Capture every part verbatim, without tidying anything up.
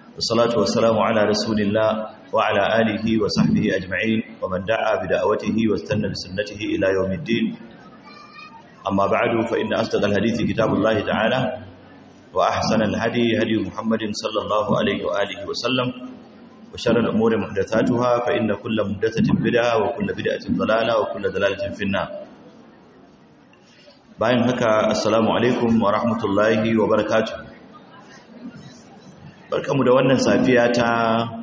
والصلاة والسلام على رسول الله وعلى آله وصحبه أجمعين ومن دعا بدعوته واستنى بسنته إلى يوم الدين. أما بعد فإن أصدق الحديث كتاب الله تعالى وأحسن الهدي هدي محمد صلى الله عليه وآله وسلم وشر الأمور محدثاتها فإن كل محدثة بدعة وكل بدعة ضلالة وكل ضلالة في النار. bayan haka assalamu alaikum wa rahmatullahi wa barakatuh. Barkamu da wannan safiya ta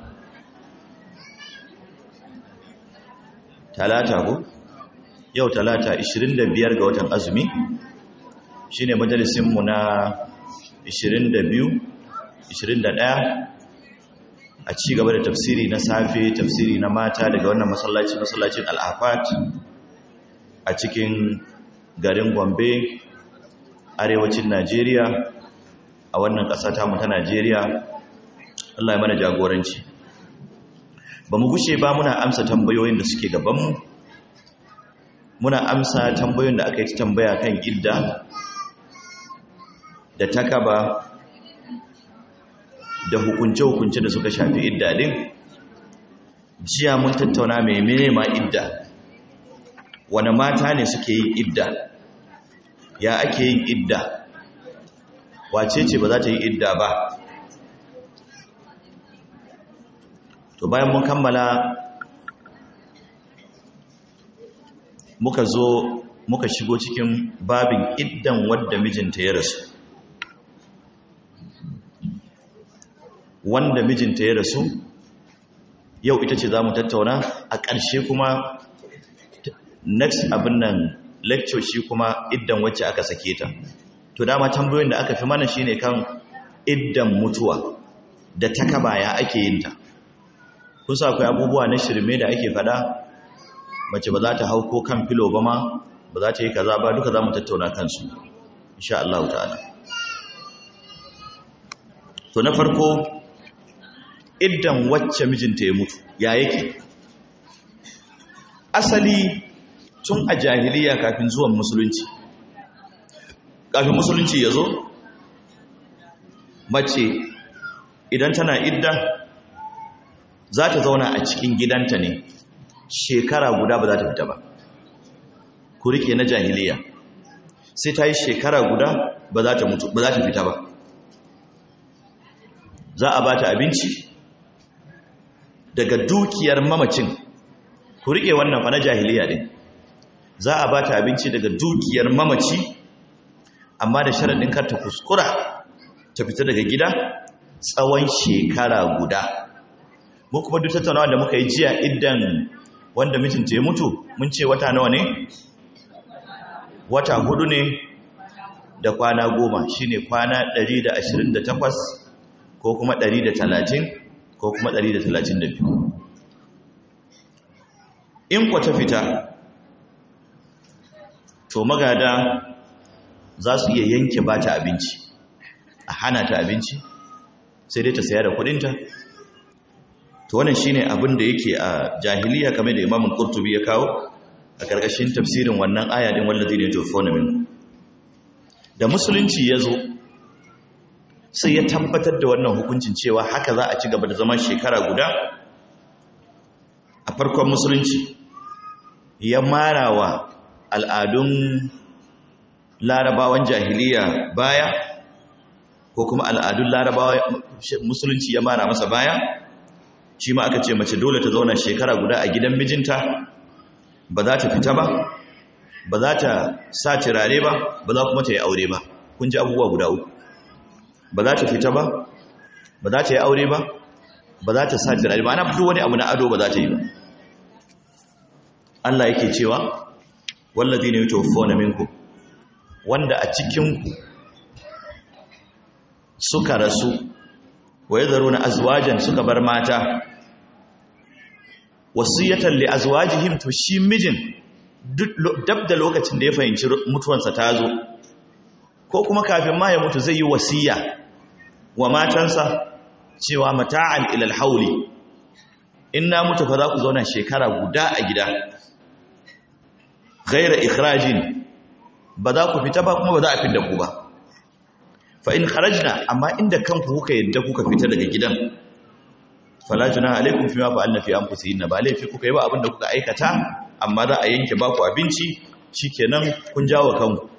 talata ko yau talata ishirin da biyar ga watan azumi shine majalisin mu na ishirin da biyu ishirin da ɗaya a ci gaba da tafsiri na safe, tafsiri na mata daga wannan masallaci masallacin Al-Afat a cikin garin Gombe, arewacin Najeriya, a wannan ƙasa ta mu ta Najeriya. Allah ya mana jagoranci. Ba mu gushe ba muna amsa tambayoyin da suke gabanmu, muna amsa tambayoyin da aka yi tambaya kan idda da takaba da hukunce-hukunce da suka shafi idda din. Jiya mun tattauna mai mene ma idda, wane mata ne suke yin idda, ya ake yin idda, wace ce ba za ta yi idda ba. To bayan mun kammala muka zo muka shigo cikin babin iddan wadda mijinta ya rasu, wanda mijinta ya rasu yau ita ce za mu tattauna. A ƙarshe kuma next abin nan lecture shi kuma iddan wacce aka sake ta. To dama tambayoyin da aka fi mana shine kan iddan mutuwa da takaba ya ake yin ta. Kun sa akwai abubuwa na shirme da ake fada, mace ba za ta hau ko kan filo ba ma, ba za ta yi kaza ba, duka za mu tattauna kansu insha Allah ta'ala. To na farko iddan wacce mijinta ya mutu ya yake. Asali tun a jahiliya kafin zuwan musulunci, kafin musulunci ya zo, mace idan tana idda za ta zauna a cikin gidanta ne shekara guda, ba za ta fita ba. Ku rike na jahiliya, sai ta yi shekara guda ba za ta mutu, ba za ta fita ba. Za a ba ta abinci daga dukiyar mamacin. Ku rike wannan fa na jahiliya din. Za a ba ta abinci daga dukiyar mamaci, amma da sharaɗin kar ta kuskura ta fita daga gida tsawon shekara guda. Mu kuma duk tattaunawa da muka yi jiya idan wanda mijinta ya mutu, mun ce wata nawa ne? Wata hudu ne da kwana goma, shine kwana ɗari da ashirin da takwas ko kuma ɗari da talatin ko kuma ɗari da talatin da biyu. In kwa ta fita, to magada za su iya yanke ba ta abinci, a hana ta abinci, sai dai ta saya da kudinta. To wannan shine abin da yake a jahiliya, kamar da Imam Qurtubi ya kawo a karkashin tafsirin wannan aya din wallazi ne tofona min. Da musulunci ya zo sai ya tabbatar da wannan hukuncin cewa haka za a ci gaba da zaman shekara guda. A farkon musulunci ya marawa al'adun larabawan jahiliya baya, ko kuma al'adun larabawa musulunci ya mara masa baya. Shi ma aka ce mace dole ta zauna shekara guda a gidan mijinta, ba za ta fita ba, ba za ta sa turare ba, ba za kuma ta yi aure ba. Kun ji abubuwa guda uku. Ba za ta fita ba, ba za ta yi aure ba, ba za ta sa turare ba, ana fito wani abu na ado ba za ta yi ba. Allah yake cewa wallazi ne yutawaffawna minkum, wanda a cikinku suka rasu, wa yadharuna azwajan, suka bar mata, wasiyatan li azwajihim, to shi mijin dab da lokacin da ya fahimci mutuwansa ta zo, ko kuma kafin ma ya mutu zai yi wasiya wa matansa cewa mata'an ilal hauli, in na mutu fa za ku zauna shekara guda a gida, ghaira ikhrajin, ba za ku fita ba kuma ba za a fidda ku ba. fa in kharajna amma inda kanku kuka yadda kuka fita daga gidan fala junaha alaikum fima fa'alna fi anfusihinna ba laifi kuka yi ba abinda kuka aikata amma za a yanke baku abinci shikenan kun jawo kanku.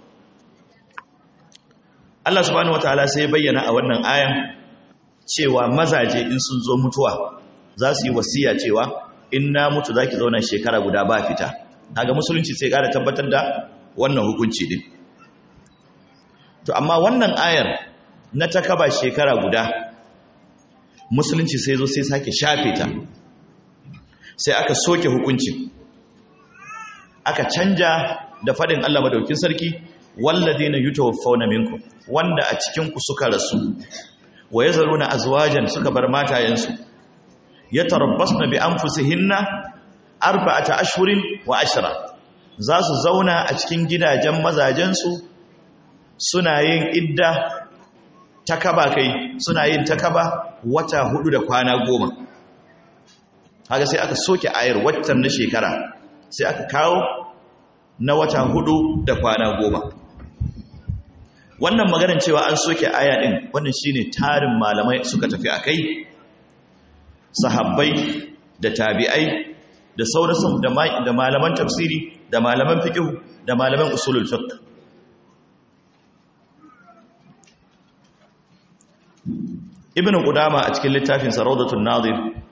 Allah subhanahu wataala sai ya bayyana a wannan ayan cewa mazaje in sun zo mutuwa za su yi wasiya cewa in na mutu zaki zauna shekara guda ba fita. Kaga musulunci sai ƙara tabbatar da wannan hukunci din. To amma wannan ayar na takaba shekara guda musulunci sai zo sai sake shafe ta, sai aka soke hukuncin, aka canja da fadin Allah madaukin sarki walladina yutawaffawna minkum, wanda a cikin ku suka rasu wa yazaluna azwajan suka bar matayensu yatarabbasna bi anfusihinna arba'ata ashhurin wa ashra, za su zauna a cikin gidajen mazajensu suna yin idda takaba kai suna yin takaba wata hudu da kwana goma. Haka sai aka soke ayar watan na shekara sai aka kawo na wata hudu da kwana goma. Wannan maganar cewa an soke aya din wannan shine tarin malamai suka tafi akai, sahabbai da tabi'ai da sauransu da malaman tafsiri da malaman fiqh da malaman usulul fiqh. Ibn Qudama a cikin littafin Rawdatun Nadir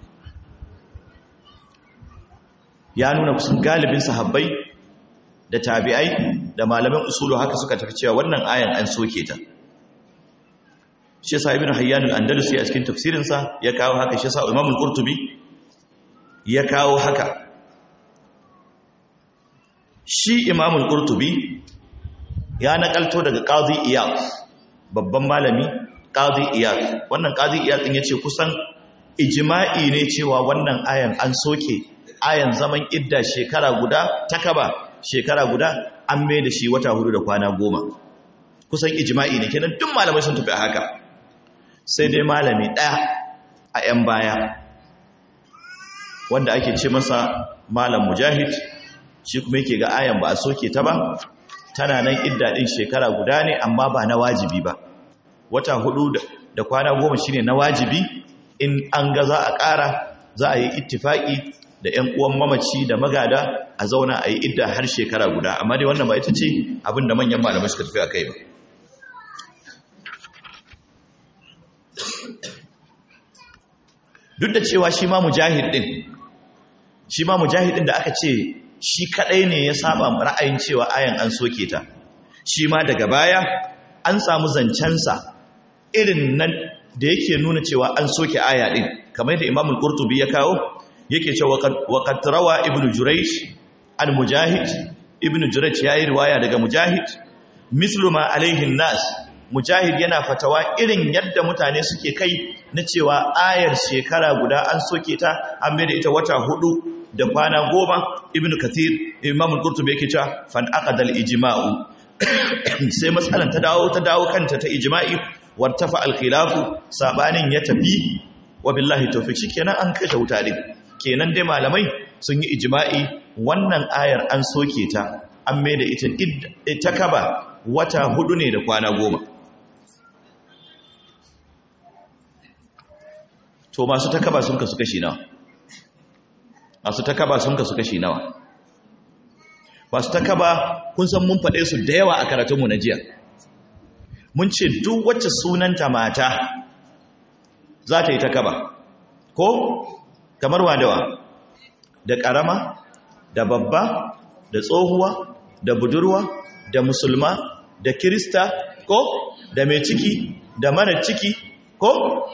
ya nuna kusan galibin sahabbai da tabi'ai da malaman usulu haka suka tafi cewa wannan ayan an soke ta. Shi yasa Ibn Hayyan al-Andalusi a cikin tafsirinsa ya kawo haka, shi yasa Imam al-Qurtubi ya kawo haka. Shi Imam al-Qurtubi ya nakalto daga Qadi Iyad, babban malami Qadi Iyad. Wannan Qadi Iyad din yace kusan ijma'i ne cewa wannan ayan an soke, ayan zaman idda shekara guda takaba shekara guda an mai da shi wata hudu da kwana goma. Kusan ijma'i ne kenan duk malamai sun tafi a haka. Sai dai malami daya a yan baya wanda ake ce masa Malam Mujahid, shi kuma yake ga ayan ba a soke ta ba, tana nan idda din shekara guda ne amma ba na wajibi ba. Wata hudu da kwana goma shine na wajibi, in an ga za a ƙara za a yi ittifaki da ƴan uwan mamaci da magada a zauna a yi idda har shekara guda. Amma dai wannan ba ita ce abinda manyan malamai suka tafi a kai ba. Duk da cewa shi ma mujahid din shi ma mujahid din da aka ce shi kadai ne ya saba ra'ayin cewa ayan an soke ta, shi ma daga baya an samu zancensa irin nan da yake nuna cewa an soke aya din, kamar yadda Imam al-Qurtubi ya kawo yake cewa waqad rawa Ibn Jurayj al-Mujahid, Ibn Jurayj yayi riwaya daga Mujahid mislu ma alaihi nas, Mujahid yana fatawa irin yadda mutane suke kai na cewa ayar shekara guda an soke ta an bai da ita wata hudu da kwana goma. Ibn Kathir, Imam al-Qurtubi yake cewa fan aqada al-ijma'u sai matsalan ta dawo ta dawo kanta ta ijma'i wartafa al-khilafu, sabanin ya tafi wa billahi tawfiq. Shikenan an kashe wuta din, kenan dai malamai sun yi ijma'i wannan ayar an soke ta an mai da ita ita kaba wata hudu ne da kwana goma. To masu takaba sun kasu kashi nawa? Masu takaba sun kasu kashi nawa? Masu takaba kun san mun faɗe su da yawa a karatunmu na jiya. Mun ce duk wacce sunanta mata za ta yi takaba, ko kamar wadawa, da ƙarama, da babba, da tsohuwa, da budurwa, da musulma, da kirista, ko da mai ciki, da mara ciki, ko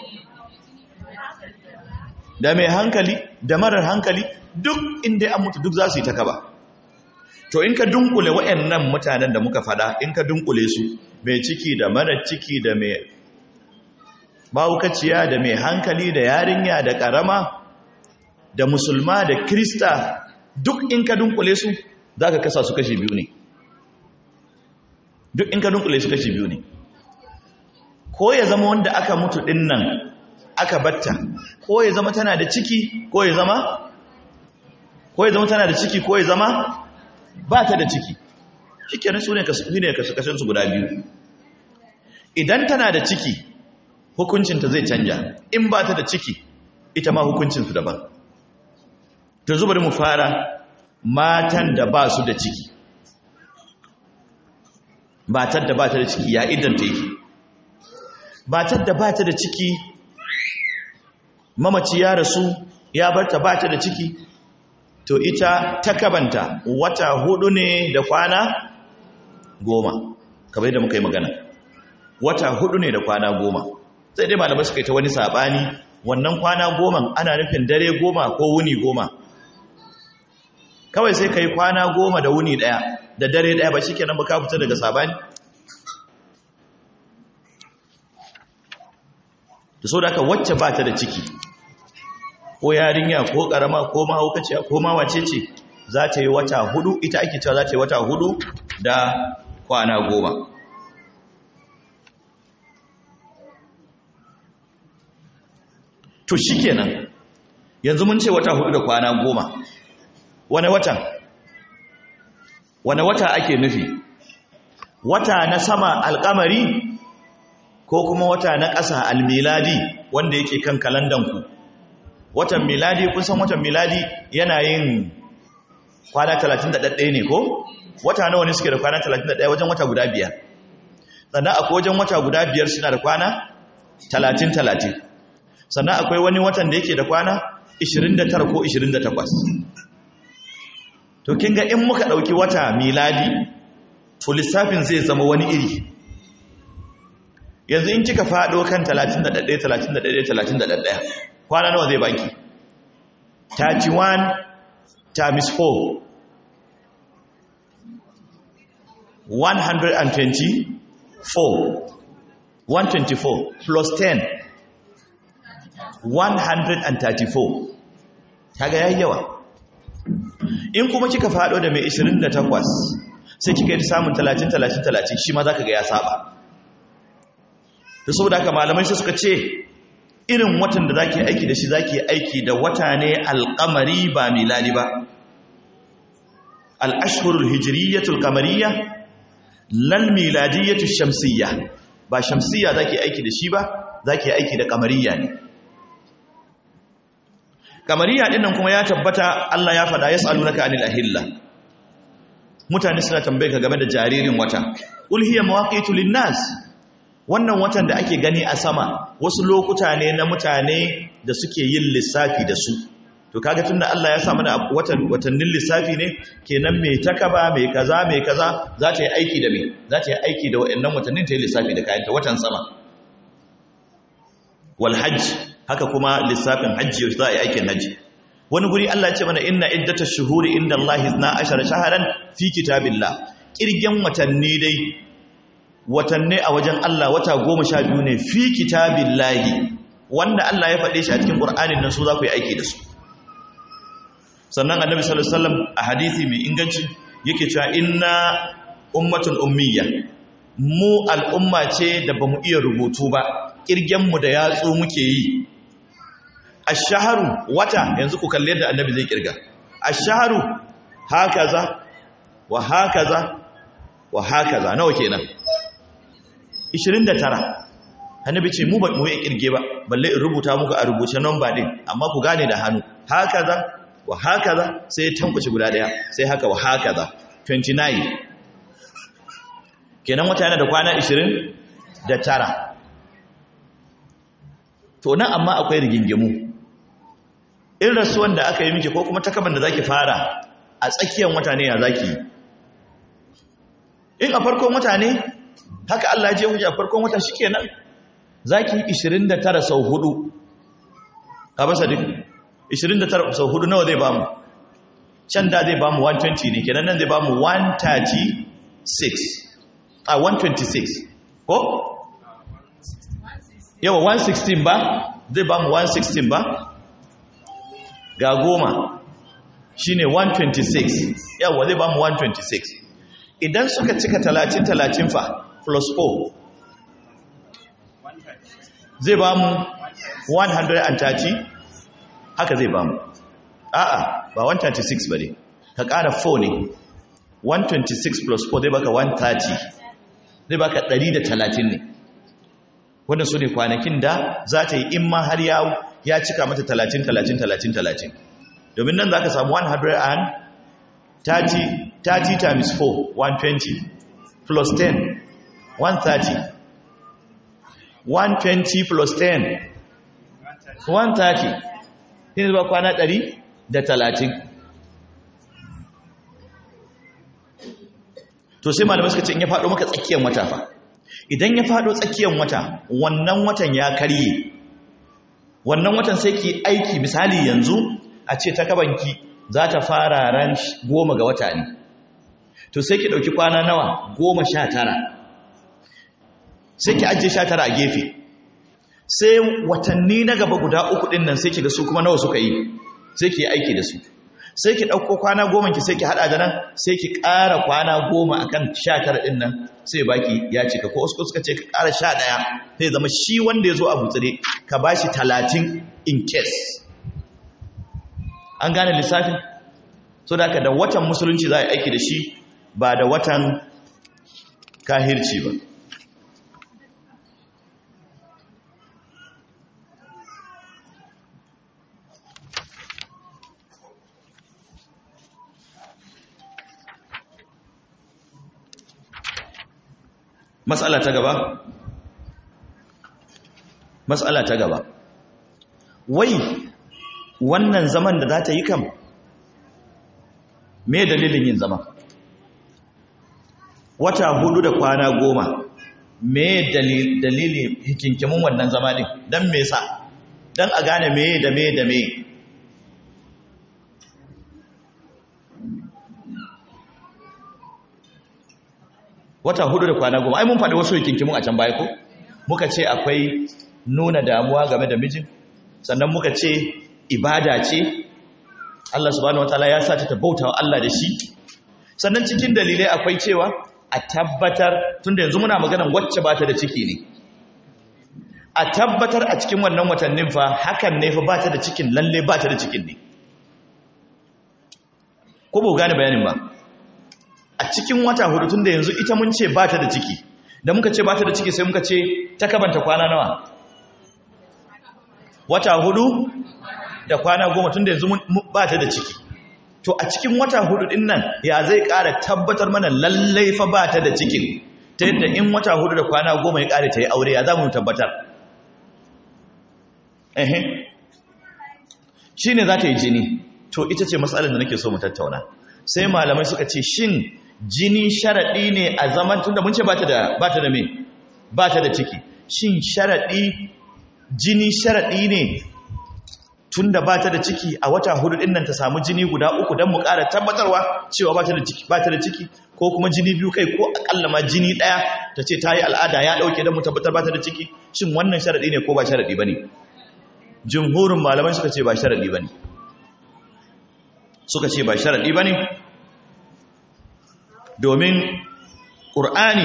da mai hankali, da marar hankali, duk inda an mutu duk za su yi takaba. To in ka dunkule waɗannan mutanen da muka fada, in ka dunkule su, mai ciki da mara ciki da mai bawukaciya da mai hankali da yarinya da ƙarama da musulma da krista, duk in ka dunkule su za ka kasa su kashi biyu ne. Duk in ka dunkule su kashi biyu ne. Ko ya zama wanda aka mutu ɗin nan aka batta, ko ya zama tana da ciki, ko ya zama ko ya zama tana da ciki, ko ya zama ba ta da ciki. Shikenan su ne kasashensu guda biyu. idan tana da ciki hukuncinta zai canja, in ba ta da ciki ita ma hukuncinsu daban. To zubar mu fara matan da ba su da ciki. Matar da ba ta da ciki ya idan ta yake. Matar da ba ta da ciki, mamaci ya rasu ya bar ta ba ta da ciki, to ita ta kabanta wata hudu ne da kwana goma, kamar yadda muka yi magana. Wata hudu ne da kwana goma. Sai dai malamai suka yi ta wani sabani, wannan kwana goma ana nufin dare goma ko wuni goma. Kawai sai ka yi kwana goma da wuni daya da dare daya, ba shi kenan ba ka fita daga sabani. Da so da aka wacce ba ta da ciki, ko yarinya ko karama ko mahaukaciya ko mawace ce, za ta yi wata hudu, ita ake cewa za ta yi wata hudu da kwana goma. To shi kenan, yanzu mun ce wata hudu da kwana goma. Wane wata? Wane wata ake nufi? Wata na sama alkamari ko kuma wata na ƙasa almiladi wanda yake kan kalandanku? Watan miladi, kun san watan miladi yana yin kwana talatin da ɗaya ne ko? Wata nawa ne suke da kwana talatin da ɗaya? Wajen wata guda biyar. Sannan akwai wajen wata guda biyar suna da kwana talatin talatin. Sannan akwai wani watan da yake da kwana ishirin da tara ko ishirin da takwas. To kin ga in muka ɗauki wata miladi, to lissafin zai zama wani iri. Yanzu in kika faɗo kan talatin da ɗaya, talatin da ɗaya, talatin da ɗaya, kwana nawa zai baki? thirty-one times four, one hundred twenty-four, one hundred twenty-four plus ten, one hundred thirty-four. Kaga yayi yawa. In kuma kika fado da mai ishirin da takwas, sai kika yi samun talatin talatin talatin, shi ma zaka ga ya saba. Da saboda haka malamai sai suka ce irin watan da zaki aiki da shi zaki aiki da wata ne alqamari ba miladi ba. Al-ashhurul hijriyatul qamariyya lal miladiyyatu shamsiyya. Ba shamsiyya zaki aiki da shi ba, zaki aiki da qamariyya ne. Qamariyya din nan kuma ya tabbata Allah ya faɗa yas'alunaka anil ahilla. Mutane suna tambaye ka game da jaririn wata. Qul hiya mawaqitu lin-nas. Wannan watan da ake gani a sama wasu lokuta ne na mutane da suke yin lissafi da su. To kaga tunda Allah ya sa mana watan watannin lissafi ne, kenan mai takaba mai kaza mai kaza za ta yi aiki da me? Za ta yi aiki da waɗannan watannin ta yi lissafi da kayanta watan sama. Wal hajj, haka kuma lissafin hajji za a yi aikin hajji. Wani guri Allah ya ce mana inna iddatash shuhuri inda Allah isna ashara shahran fi kitabillah. Kirgen watanni dai watanni a wajen Allah wata goma sha biyu ne fi kitabillahi, wanda Allah ya faɗe shi a cikin Qur'anin nan su za ku yi aiki da su. Sannan Annabi sallallahu alaihi wasallam a hadisi mai inganci yake cewa inna ummatun ummiyya, mu al'umma ce da bamu iya rubutu ba, kirgen mu da yatsu muke yi. Ash-shahru wata, yanzu ku kalle da Annabi zai kirga. Ash-shahru hakaza wa hakaza wa hakaza, nawa kenan? ishirin da tara. Annabi ce mu ba mu yi kirge ba, balle in rubuta muku a rubuce number din, amma ku gane da hannu. Hakaza wa hakaza, sai tankuci guda daya, sai haka wa hakaza twenty-nine. Kenan wata yana da kwana ishirin da tara. To nan amma akwai rigingimu. In rasuwan da aka yi miki ko kuma takaban da zaki fara a tsakiyar wata ne ya zaki yi. In a farkon wata ne, haka Allah ya je hujja farkon wata shikenan zaki yi ishirin da tara sau hudu. Ka ba sadiq ishirin da tara sau hudu nawa zai bamu? Can da zai bamu one twenty ne, kenan nan zai bamu one thirty-six. A one twenty-six. Ko? Yawa one sixteen ba? Zai bamu one sixteen ba? Ga goma shine one twenty-six. Yawa zai bamu one twenty-six. Idan suka cika talatin talatin fa plus four zai ba mu one hundred thirty, haka zai ba mu. A'a, ba one thirty-six ba ne, ka ƙara four ne. One twenty-six plus four zai baka one thirty, zai baka ɗari da talatin ne. wannan su ne kwanakin da za ta yi in ma har ya cika mata talatin talatin talatin talatin domin nan za ka samu one hundred thirty thirty times four one hundred twenty plus ten one hundred thirty one hundred twenty plus ten one hundred thirty shi ne ba kwana ɗari da talatin. To sai malamai suka ce in ya faɗo maka tsakiyar wata fa idan ya faɗo tsakiyar wata wannan watan ya karye wannan watan sai ki aiki misali yanzu a ce ta kabanki za ta fara ran goma ga wata ne to sai ki ɗauki kwana nawa goma sha tara sai ki ajiye sha tara a gefe sai watanni na gaba guda uku ɗin nan sai ki ga su kuma nawa suka yi sai ki yi aiki da su sai ki ɗauko kwana goma ki sai ki haɗa da nan sai ki ƙara kwana goma a kan sha tara ɗin nan sai baki ya cika ko wasu suka ce ka ƙara sha ɗaya sai zama shi wanda ya zo a butsire ka ba shi talatin in case an gane lissafin so da da watan musulunci za a yi aiki da shi ba da watan kahirci ba Mas'ala ta gaba Mas'ala ta gaba wai wannan zaman da za ta yi kam me dalilin yin zaman wata hudu da kwana goma me dalilin hikinkimin wannan zama din dan me yasa dan a gane me da me da me wata hudu da kwana goma ai mun faɗi wasu hikinkimun a can baya ko muka ce akwai nuna damuwa game da mijin sannan muka ce ibada ce Allah subhanahu wataala ya sa ta bauta wa Allah da shi sannan cikin dalilai akwai cewa a tabbatar tunda yanzu muna maganan wacce ba ta da ciki ne a tabbatar a cikin wannan watannin fa hakan ne fa ba ta da cikin lalle ba ta da cikin ne ko ba gane bayanin ba a cikin wata hudu tunda yanzu ita mun ce ba ta da ciki da muka ce ba ta da ciki sai muka ce ta kabanta kwana nawa wata hudu da kwana goma tunda yanzu ba ta da ciki to a cikin wata hudu din nan ya zai ƙara tabbatar mana lallai fa ba ta da cikin ta yadda in wata hudu da kwana goma ya ƙare ta yi aure ya za mu tabbatar ehe shi ne za ta yi jini to ita ce matsalar da nake so mu tattauna sai malamai suka ce shin jini sharaɗi ne a zaman tunda mun ce ba ta da ba ta da me ba ta da ciki shin sharaɗi jini sharaɗi ne tunda ba ta da ciki a wata hudu din nan ta samu jini guda uku don mu ƙara tabbatarwa cewa ba ta da ciki ba ta da ciki ko kuma jini biyu kai ko akalla ma jini ɗaya ta ce ta yi al'ada ya ɗauke don mu tabbatar ba ta da ciki shin wannan sharaɗi ne ko ba sharaɗi ba ne jumhurin malamai suka ce ba sharaɗi ba ne suka ce ba sharaɗi ba ne domin ƙur'ani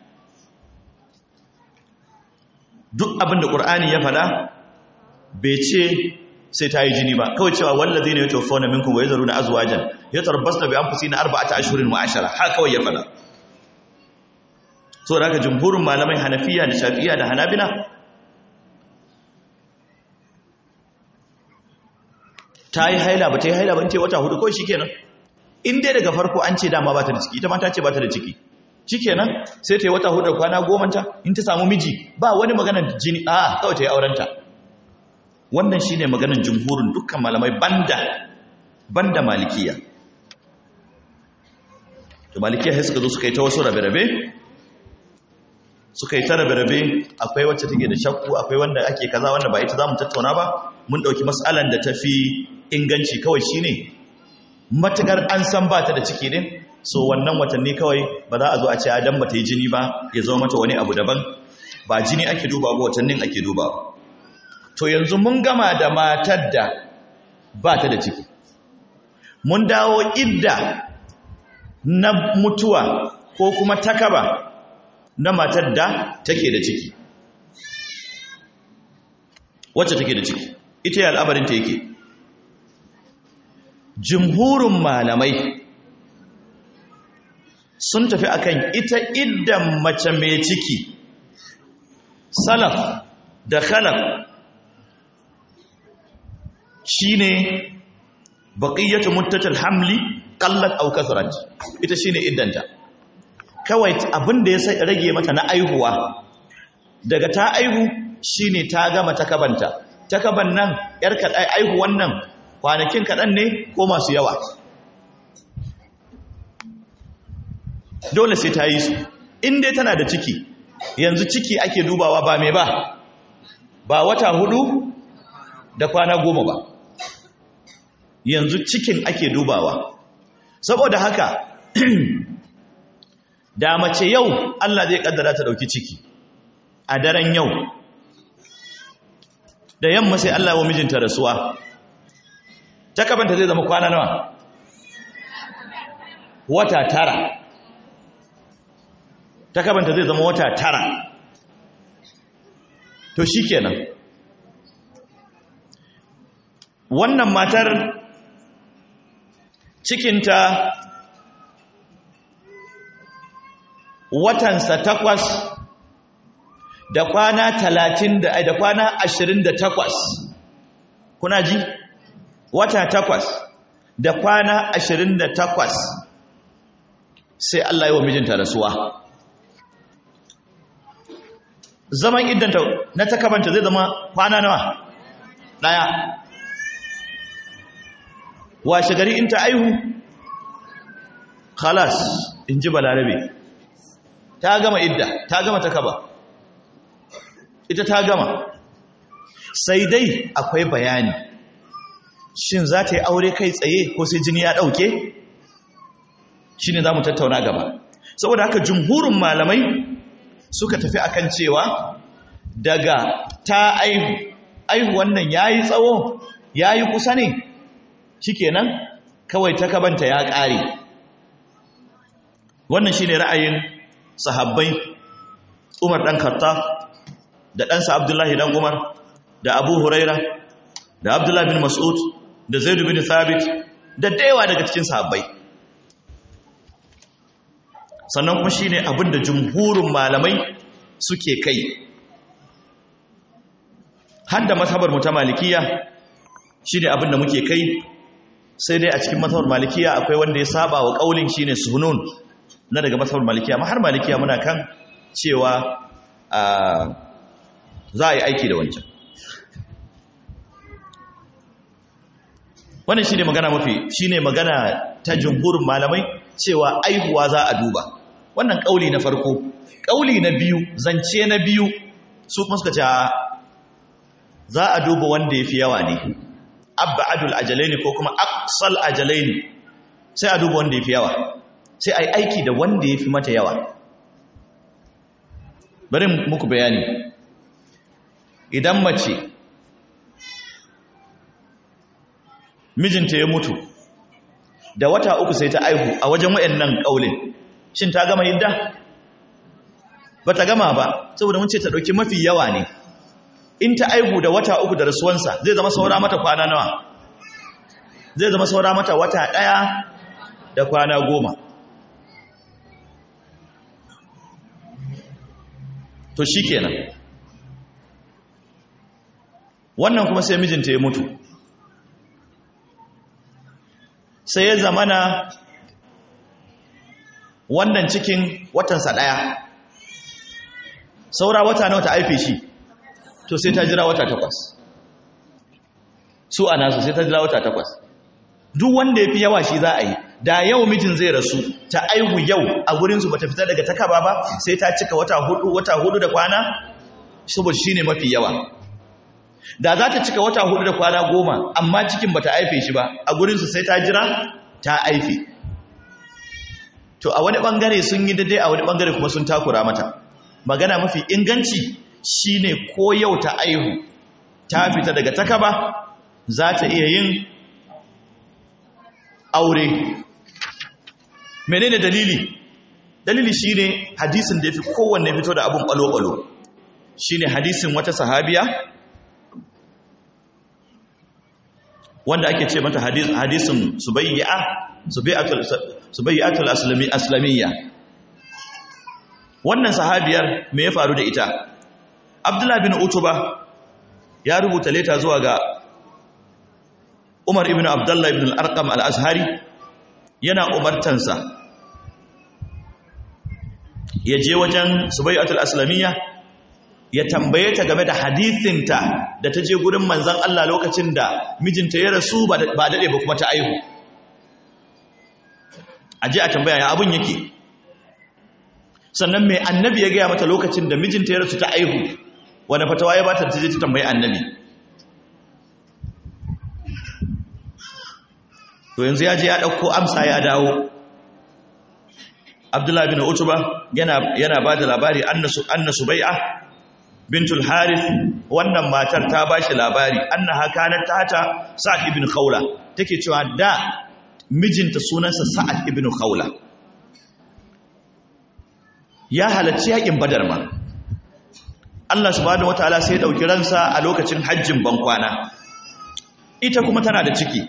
duk abinda ƙur'ani ya faɗa bai ce sai ta yi jini ba kawai cewa wallazi ne ya tofa na minkum wa ya zaru na azuwajen ya tarbas na biyan fusi na arba'ata ashirin wa ashara ha kawai ya faɗa so da haka jumhurin malamai hanafiya da shafiya da hanabila ta yi haila ba ta yi haila ba in ce wata hudu kawai shi kenan in dai daga farko an ce dama ba ta da ciki ita ma ta ce ba ta da ciki shi kenan sai ta yi wata hudu da kwana gomanta in ta samu miji ba wani maganar jini a kawai ta yi aurenta wannan shi ne maganar jumhurin dukkan malamai banda banda malikiya to malikiya sai suka zo suka yi ta wasu rabe-rabe suka yi ta rabe-rabe akwai wacce take da shakku akwai wanda ake kaza wanda ba ita za mu tattauna ba mun ɗauki matsalan da ta fi inganci kawai shi ne matukar an san ba ta da ciki ne so wannan watanni kawai ba za a zo a ce adam ba ta yi jini ba ya zama mata wani abu daban ba jini ake duba ba watannin ake duba to yanzu mun gama da matar da ba ta da ciki mun dawo idda na mutuwa ko kuma takaba na matar da take da ciki wacce take da ciki ita ya al'abarinta yake jumhurin malamai sun tafi akan ita idan mace mai ciki salaf da khalaf shine baqiyatu muddatul hamli qallat aw kathrat, ita shine iddanta. Kawai abin da ya rage mata na aihuwa daga ta aihu shine ta gama takabanta. Takaban nan yar kadai aihuwan nan kwanakin kadan ne ko masu yawa, dole sai ta yi su. In dai tana da ciki, yanzu ciki ake dubawa ba me ba ba wata hudu da kwana goma ba, yanzu cikin ake dubawa. Saboda haka da mace yau Allah zai kaddara ta dauki ciki a daren yau, da yamma sai Allah wa mijinta rasuwa, takabanta zai zama kwana nawa? Wata tara. Takabanta zai zama wata tara. To shikenan, wannan matar cikinta watansa takwas da kwana talatin da da kwana ashirin da takwas. Kuna ji? Wata takwas da kwana ashirin da takwas sai Allah ya wa mijinta rasuwa. Zaman iddanta na takabanta zai zama kwana nawa? Daya. Washe gari in ta aihu, khalas, in ji balarabe, ta gama idda, ta gama takaba, ita ta gama. Sai dai akwai bayani, shin za ta yi aure kai tsaye ko sai jini ya ɗauke? Shi ne za mu tattauna gaba. Saboda haka jumhurin malamai suka tafi akan cewa daga ta aihu, aihu wannan ya yi tsawo, ya yi kusa ne, shikenan kawai takabanta ya ƙare. Wannan shine ra'ayin sahabbai Umar dan Khattab da ɗansa Abdullahi dan Umar da Abu Huraira da Abdullah bin Mas'ud da Zaid bin Thabit da dayawa daga cikin sahabbai. Sannan kuma shine abinda jumhurin malamai suke kai, har da mazhabar mu ta Malikiya shine abinda muke kai. Sai dai a cikin mazhabar Malikiya akwai wanda ya saba wa kaulin shine Suhunun na daga mazhabar Malikiya, amma har Malikiya muna kan cewa za a yi aiki da wancan. Wannan shine magana mafi shine magana ta jumhurin malamai cewa aihuwa za a duba. Wannan kauli na farko. Kauli na biyu, zance na biyu, su kuma suka ce za a duba wanda yafi yawa ne, abadul ajalaini ko kuma aqsal ajalaini, sai a duba wanda yafi yawa, sai ai aiki da wanda yafi mata yawa. Bari muku bayani. Idan mace mijinta ya mutu da wata uku sai ta aihu a wajen wayannan kaulin, shin ta gama idda? Bata gama ba, saboda mun ce ta dauki mafi yawa ne. In ta aihu da wata uku da rasuwansa zai zama saura mata kwana nawa? Zai zama saura mata wata daya da kwana goma. To shikenan, wannan kuma sai mijinta ya mutu, sai ya zamana wannan cikin watansa daya, saura wata nawa ta haife shi? To sai ta jira wata takwas. Su ana su sai ta jira wata takwas. Duk wanda ya fi yawa shi za a yi. Da yau mijin zai rasu, ta aihu yau a gurinsu ba ta fita daga takaba ba, sai ta cika wata hudu, wata hudu da kwana, saboda shi ne mafi yawa. Da za ta cika wata hudu da kwana goma, amma cikin ba ta haife shi ba, a gurinsu sai ta jira ta haife. To a wani bangare sun yi daidai, a wani bangare kuma sun takura mata. Magana mafi inganci shine ko yau ta aihu ta fita daga takaba, za ta iya yin aure. Menene dalili? Dalili shine hadisin da yafi kowanne fito da abun balo-balo, shine hadisin wata sahabiya wanda ake ce mata hadisin Subayya, Subayyatul Subayyatul Aslami Aslamiyya. Wannan sahabiyar me ya faru da ita? Abdullah bin Utuba ya rubuta leta zuwa ga Umar ibn Abdullah ibn al-Arqam al-Azhari yana umartansa ya je wajen Subai'atul Aslamiyya ya tambaye ta game da hadithinta da ta je gurin manzon Allah lokacin da mijinta ya rasu ba dade ba kuma ta aihu aje a tambaya ya abun yake sannan mai annabi ya gaya mata lokacin da mijinta ya rasu ta aihu wanda fatawa ya bata ta je ta tambayi annabi to yanzu ya je ya dauko amsa ya dawo Abdullah bin Utba yana yana bada labari annasu annasu bai'a bintul harith wannan matar ta bashi labari annaha kanat tata sa'ad ibn khawla take cewa da mijinta sunansa sa'ad ibn khawla ya halarci yakin badar ma Allah subhanahu wataala sai ya dauki ransa a lokacin hajjin bankwana ita kuma tana da ciki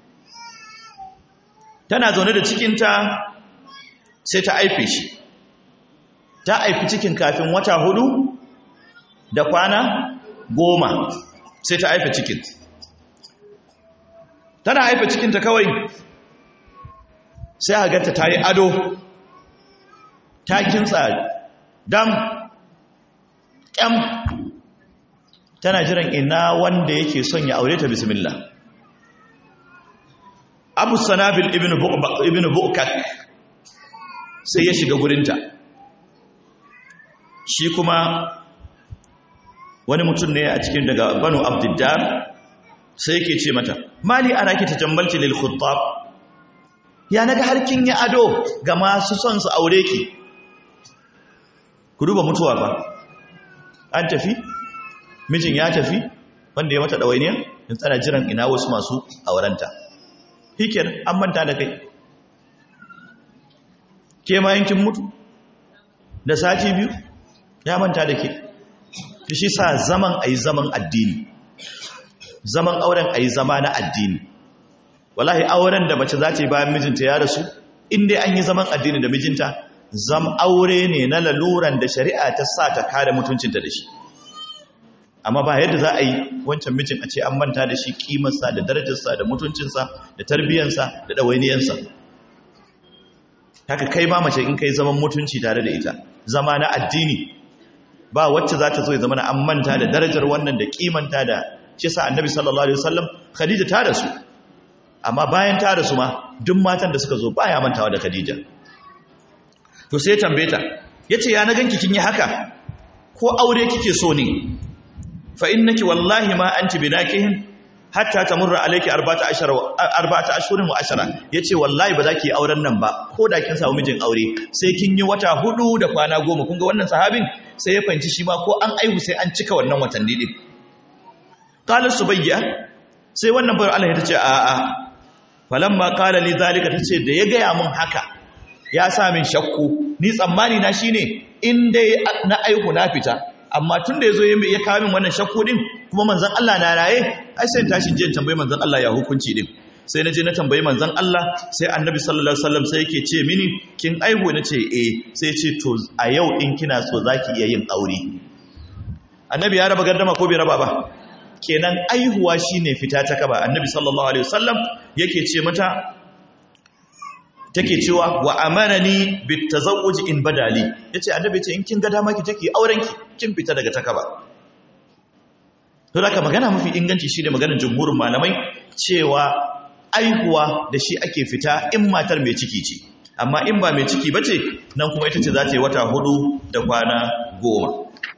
tana zaune da cikinta sai ta aife shi ta aifi cikin kafin wata hudu da kwana goma sai ta aife cikin tana aife cikinta kawai sai a ganta ta yi ado ta kintsa dam ƙyam tana jiran ina wanda yake son ya aure ta bismillah abu sanabil ibn bu'kak sai ya shiga gurinta shi kuma wani mutum ne a cikin daga banu abdiddar sai yake ce mata mali ana ki tajammalti lil khuttab ya naga harkin ya ado ga masu son su aure ki ku duba mutuwa ba an tafi mijin ya tafi wanda ya mata dawainiya in tsara jiran ina wasu masu aurenta hiken an manta da kai ke ma yankin mutu da sati biyu ya manta da ke shi sa zaman ayi zaman addini zaman auren ayi zama na addini wallahi auren da mace za ta yi bayan mijinta ya rasu inda an yi zaman addini da mijinta zam aure ne na laluran da shari'a ta sa ta kare mutuncinta da shi amma ba yadda za a yi wancan mijin a ce an manta da shi kimarsa da darajarsa da mutuncinsa da tarbiyyarsa da ɗawainiyarsa haka kai ma mace in kai zaman mutunci tare da ita zama na addini ba wacce za ta zo ya zama na an manta da darajar wannan da kimanta da ce sa annabi sallallahu alaihi wasallam khadija ta rasu amma bayan ta rasu ma duk matan da suka zo baya mantawa da khadija to sai tambaye ta yace ya na ganki kin yi haka ko aure kike so ne fa innaki wallahi ma anti binakihin hatta tamurra alayki arba'ata ashara arba'ata ashhurin wa ashara yace wallahi ba za ki yi auren nan ba ko da kin samu mijin aure sai kin yi wata hudu da kwana goma kun ga wannan sahabin sai ya fanci shi ma ko an aihu sai an cika wannan watanni din qala subayya sai wannan bayar Allah ta ce a a falamma qala li zalika tace da ya gaya mun haka ya sa min shakku ni tsammani na shine in dai na aihu na fita amma tun da yazo ya kawo min wannan shakku din kuma manzon Allah na raye ai sai tashin je tambayi manzon Allah ya hukunci din sai na je na tambayi manzon Allah sai annabi sallallahu alaihi wasallam sai yake ce mini kin aihu nace eh sai ce to a yau in kina so zaki iya yin aure annabi ya raba gardama ko bai raba ba kenan aihuwa shine fita ta kaba annabi sallallahu alaihi wasallam yake ce mata take cewa wa amarani bit tazawuj in badali yace annabi ce in kin ga dama ki take auren ki kin fita daga takaba to haka magana mafi inganci shine maganar jumhurin malamai cewa aihuwa da shi ake fita in matar mai ciki ce amma in ba mai ciki bace nan kuma ita ce za ta yi wata hudu da kwana goma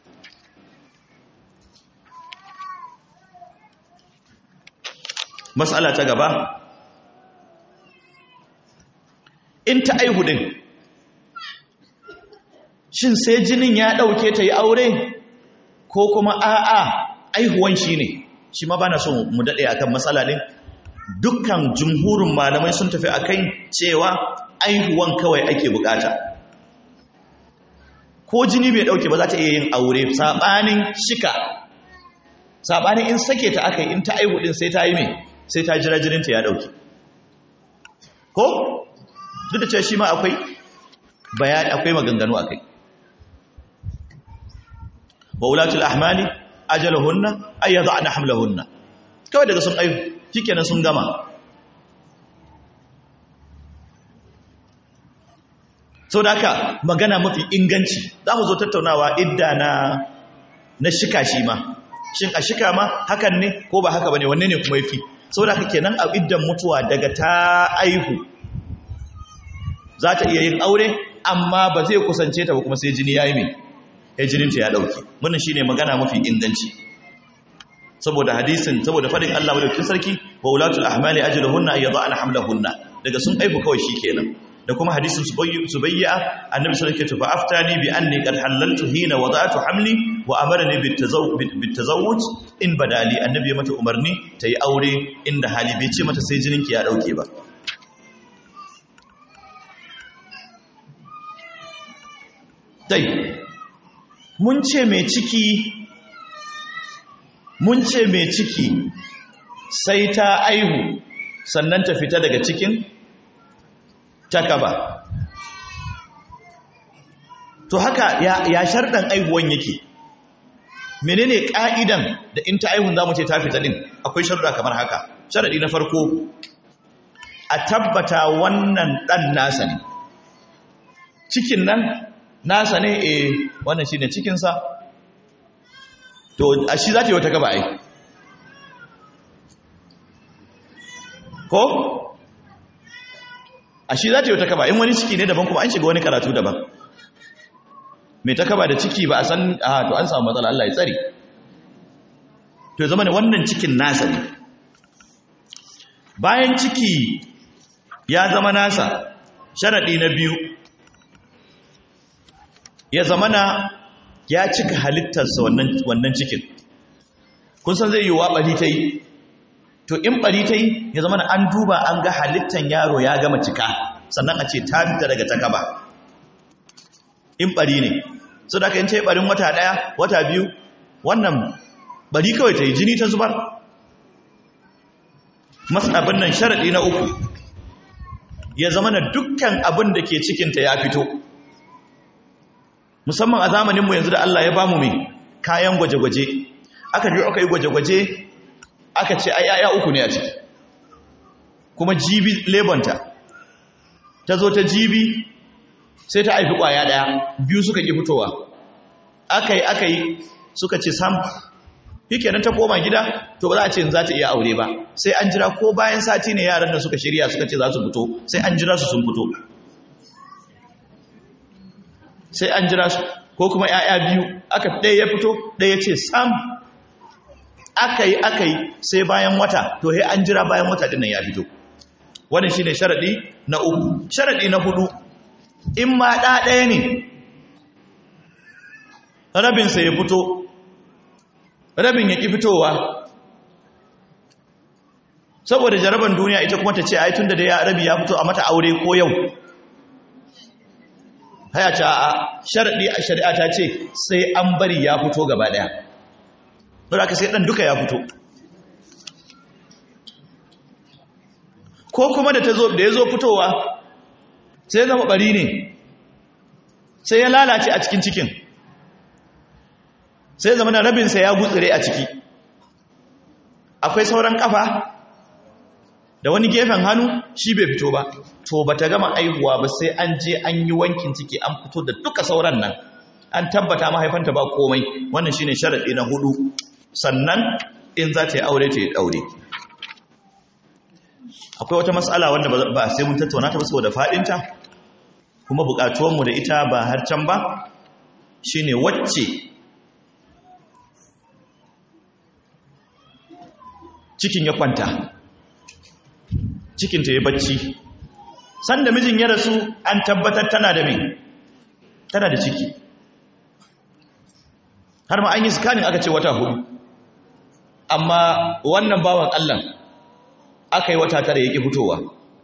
mas'ala ta gaba in ta aihu din shin sai jinin ya dauke ta yi aure ko kuma a'a aihuwan shi ne shi ma bana so mu dade akan matsala din dukkan jumhurin malamai sun tafi akan cewa aihuwan kawai ake bukata ko jini bai dauke ba za ta iya yin aure sabanin shika sabanin in sake ta akai in ta aihu din sai ta yi me sai ta jira jinin ta ya dauke ko duk da cewa shi ma akwai bayani akwai maganganu akai wa ulatul ahmali ajaluhunna ay yad'na hamlahunna kawai daga sun aihu shikenan sun gama. sau da haka magana mafi inganci za mu zo tattaunawa idda na na shika shi ma shin a shika ma hakan ne ko ba haka bane wanne ne kuma yafi. sau da haka kenan a iddan mutuwa daga ta aihu za ta iya yin aure amma ba zai kusance ta ba kuma sai jini ya yi mai ya jininta ya dauki. wannan shine magana mafi inganci saboda hadisin saboda fadin Allah madaukakin sarki wa ulatul ahmali ajaluhunna ay yad'ana hamlahunna daga sun aihu kawai shikenan. da kuma hadisin subayya annabi sallallahu alaihi wasallam aftani bi anni qad halaltu hina wada'tu hamli wa amarni bit tazawwuj in badali annabi ya mata umarni tayi aure inda hali bai ce mata sai jininki ya dauke ba. dai mun ce mai ciki mun ce mai ciki sai ta aihu sannan ta fita daga cikin takaba. to haka ya, ya sharɗan aihuwan yake. menene ƙa'idan da in ta aihun za mu ce ta fita ɗin? akwai sharuɗa kamar haka. sharaɗi na farko a tabbata wannan ɗan nasa ne. cikin nan nasa ne eh wannan shi ne cikinsa. to a shi za ta yi wata gaba ai ko? a shi za ta yi wata kaba in wani ciki ne daban kuma an shiga wani karatu daban. mai ta kaba da ciki ba a san a to an samu matsala Allah ya tsari. to ya zama ne wannan cikin nasa ne. bayan ciki ya zama nasa sharaɗi na biyu ya zama na ya cika halittarsa wannan cikin. kun san zai yi wa ɓari ta yi to in ɓari ta yi ya zama na an duba an ga halittar yaro ya gama cika sannan a ce ta fita daga takaba in ɓari ne. so da aka yin ta yi ɓarin wata ɗaya wata biyu wannan ɓari kawai ta yi jini ta zubar. masu abin nan sharaɗi na uku ya zama na dukkan abin da ke cikinta ya fito. musamman a zamaninmu yanzu da Allah ya bamu mai kayan gwaje-gwaje aka ji aka yi gwaje-gwaje aka ce ai yaya uku ne a ciki kuma jibi lebonta ta zo ta jibi sai ta haifi kwaya daya biyu suka ki fitowa aka yi aka yi suka ce sam yake nan ta koma gida to ba za a ce za ta iya aure ba sai an jira ko bayan sati ne yaran da suka shirya suka ce za su fito sai an jira su sun fito sai an jira su ko kuma ‘ya'ya biyu aka ɗaya ya fito ɗaya ce sam aka yi aka yi sai bayan wata to he an jira bayan wata dinnan ya fito. wannan shi ne sharaɗi na uku. sharaɗi na hudu in ma ɗa ɗaya ne rabinsa ya fito rabin ya ƙi fitowa saboda jaraban duniya ita kuma ta ce ai tun da ya rabi ya fito a mata aure ko yau haya ta a sharaɗi a shari'a ta ce sai an bari ya fito gaba ɗaya don aka sai ɗan duka ya fito ko kuma da ya zo fitowa sai zama ɓari ne sai ya lalace a cikin cikin sai zama na rabinsa ya gutsire a ciki akwai sauran ƙafa da wani gefen hannu shi bai fito ba to ba ta gama aihuwa ba sai an je an yi wankin ciki an fito da duka sauran nan an tabbata mahaifanta ba komai. wannan shine sharadi na hudu sannan in za ta yi aure ta yi daure. akwai wata mas'ala wanda ba sai mun tattauna ta ba saboda fadinta kuma bukatuwar mu da ita ba har can ba shine wacce cikin ya kwanta cikinta ya bacci sanda mijin ya rasu an tabbatar tana da mai tana da ciki har ma an yi scanning aka ce wata hudu amma wannan bawan Allah aka yi wata tara yake fitowa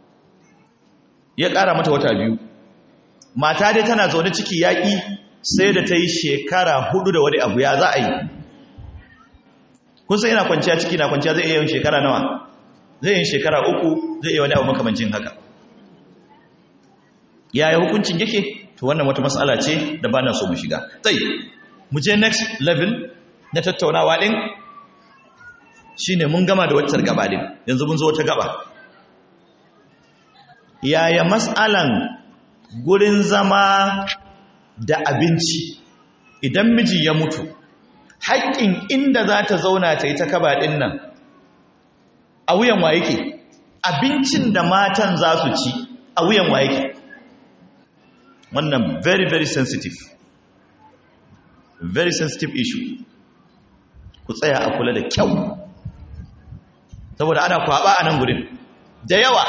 ya ƙara mata wata biyu mata dai tana zaune ciki yaƙi sai da ta yi shekara hudu da wani abu ya za a yi kun san yana kwanciya ciki na kwanciya zai iya yin shekara nawa zai yin shekara uku zai iya wani abu makamancin haka yaya hukuncin yake to wannan wata mas'ala ce da ba na so mu shiga sai mu je next level na tattaunawa din shine mun gama da waccar gaba din yanzu mun zo wata gaba. Yaya mas'alan gurin zama da abinci idan miji ya mutu, haƙƙin inda za ta zauna ta yi ta kaba ɗin nan a wuyan wa yake? Abincin da matan za su ci a wuyan wa yake? Wannan very very sensitive very sensitive issue, ku tsaya a kula da kyau, saboda ana kwaba a nan gurin da yawa.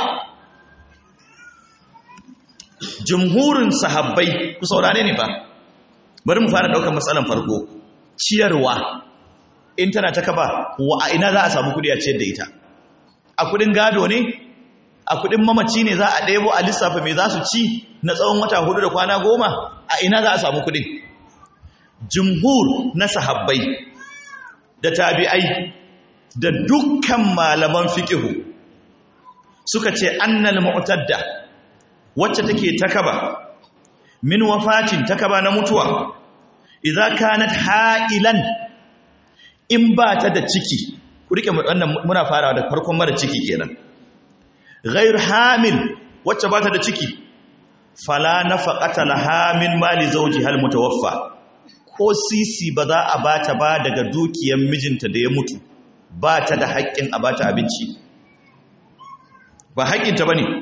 Jumhurin sahabbai, ku saurare ni fa, bari mu fara daukar matsalan farko. Ciyarwa in tana ta kaba, wa a ina za a samu kudi a ciyar da ita? A kudin gado ne? A kudin mamaci ne za a ɗebo a lissafa me za su ci na tsawon wata hudu da kwana goma? A ina za a samu kudin? Jumhur na sahabbai da tabi'ai da dukkan malaman fiqhu suka ce annal mu'tadda, wacce take takaba min wafatin, takaba na mutuwa, idza kanat ha'ilan, in ba ta da ciki, ku rike wannan muna farawa da farkon mara ciki kenan, ghair hamil, wacce ba ta da ciki, fala nafaqata laha min mali zawjiha almutawaffa, ko sisi ba za a bata ba daga dukiyar mijinta da ya mutu, ba ta da haƙƙin a bata abinci, ba haƙƙinta bane.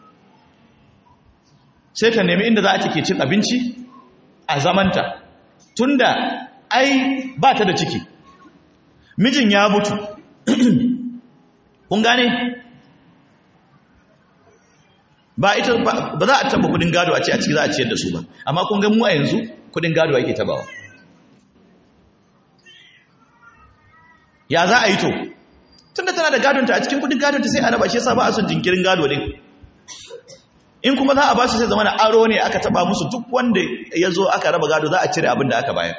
Sai ta nemi inda za a cike cin abinci a zamanta, tunda ai ba ta da ciki, mijin ya mutu. Kun gane? Ba ita ba za a taba kudin gado a ce a ciki za a ciyar da su ba, amma kun ga mu a yanzu kudin gado ake tabawa. Ya za a yi to? Tunda tana da gadonta, a cikin kudin gadonta sai a raba, shi yasa ba a son jinkirin gado din. In kuma za a ba su sai zama na aro ne aka taba musu, duk wanda ya zo aka raba gado za a cire abin da aka bayar.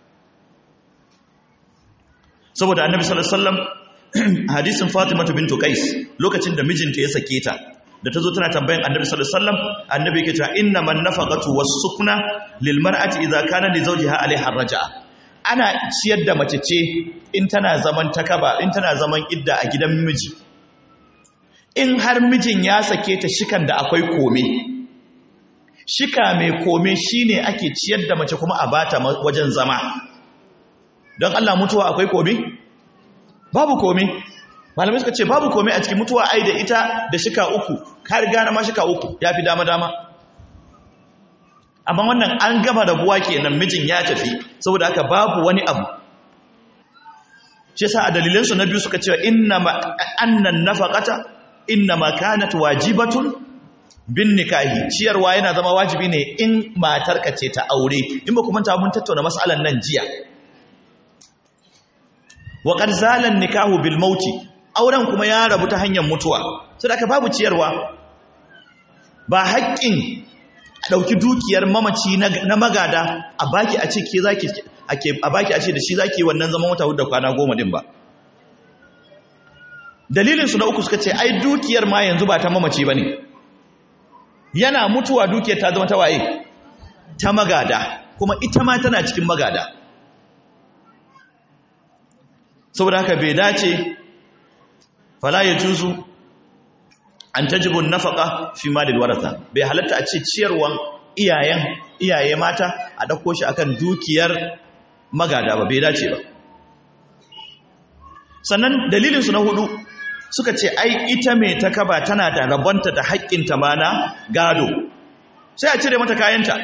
Saboda annabi sallallahu alaihi wasallam hadisin Fatima bintu Qais, lokacin da mijinta ya sake ta, da ta zo tana tambayan annabi sallallahu alaihi wasallam, annabi yake cewa innaman nafaqatu was-sukna lil mar'ati idza kana li zawjiha alaiha raja'a. Ana ciyar da mace ce in tana zaman takaba, in tana zaman idda a gidan miji, in har mijin ya sake ta shikan da akwai kome. Shika mai kome shine ake ciyar da mace kuma a bata wajen zama. Don Allah, mutuwa akwai kome? Babu kome. Malamai suka ce babu kome a cikin mutuwa, ai da ita da shika uku, ka riga na ma shika uku ya fi dama dama. Amma wannan an gama rabuwa kenan, mijin ya tafi, saboda haka babu wani abu. Shi yasa a dalilansu na biyu suka ce inna annan nafaqata innama kanat wajibatun bin nikahi, ciyarwa yana zama wajibi ne in matarka ce ta aure. In ba kuma ta mun tattauna mas'alan nan jiya. Wa qad zala nikahu bil mauti, auren kuma ya rabu ta hanyar mutuwa, saboda haka babu ciyarwa. Ba haƙƙin a dauki dukiyar mamaci na magada a baki a ce ke zaki ake a baki a ce da shi zaki wannan zaman wata hudu da kwana goma din ba. Dalilin su na uku suka ce ai dukiyar ma yanzu ba ta mamaci bane, yana mutuwa dukiyar ta zama ta waye? Ta magada, kuma ita ma tana cikin magada. Saboda haka bai dace, fala yajuzu an tajibu nafaqa fi malil waratha, bai halatta a ce ciyarwan iyayen iyaye mata a dauko shi akan dukiyar magada ba, bai dace ba. Sannan dalilin su na hudu suka ce ai ita mai takaba tana da rabonta da haƙƙinta ma na gado, sai a cire mata kayanta.